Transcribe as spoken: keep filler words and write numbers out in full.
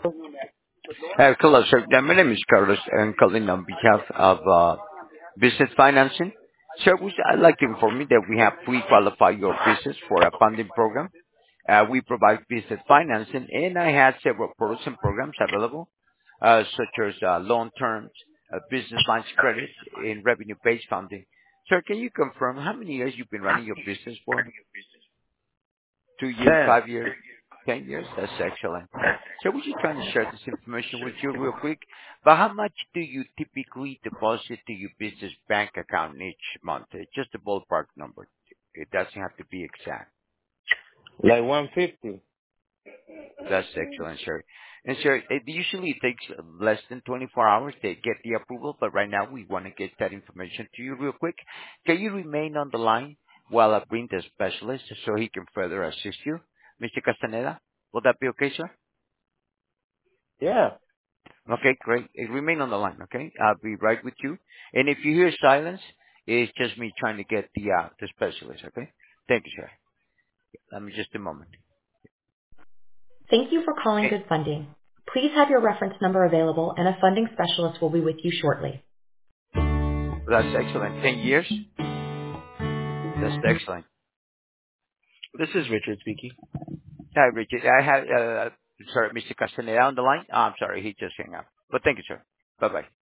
Uh, Hello, sir. Uh, My name is Carlos. I'm calling on behalf of uh, business financing. Sir, we- I'd like to inform you that we have pre-qualified your business for a funding program. Uh, We provide business financing, and I have several products and programs available, uh, such as uh, loan terms, uh, business lines of credit, and revenue-based funding. Sir, can you confirm how many years you've been running your business for? Two years, Ten. five years, ten years? That's excellent. So we're just trying to share this information with you real quick. But how much do you typically deposit to your business bank account each month? Uh, Just a ballpark number. It doesn't have to be exact. Like one fifty. That's excellent, sir. And sir, it usually takes less than twenty-four hours to get the approval, but right now we want to get that information to you real quick. Can you remain on the line while I bring the specialist so he can further assist you? Mister Castaneda, will that be okay, sir? Yeah. Okay, great. Uh, Remain on the line, okay? I'll be right with you. And if you hear silence, it's just me trying to get the uh, the specialist, okay? Thank you, sir. Let me just a moment. Thank you for calling Okay. Good Funding. Please have your reference number available and a funding specialist will be with you shortly. That's excellent. Ten years? That's excellent. This is Richard speaking. Hi, Richard. I have, uh, sorry, Mister Castaneda on the line. Oh, I'm sorry, he just hung up. But thank you, sir. Bye-bye.